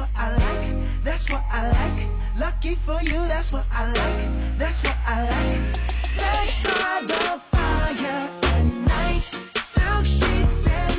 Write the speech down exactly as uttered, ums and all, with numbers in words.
what I like, that's what I like. Lucky for you, that's what I like, that's what I like. Let's ride.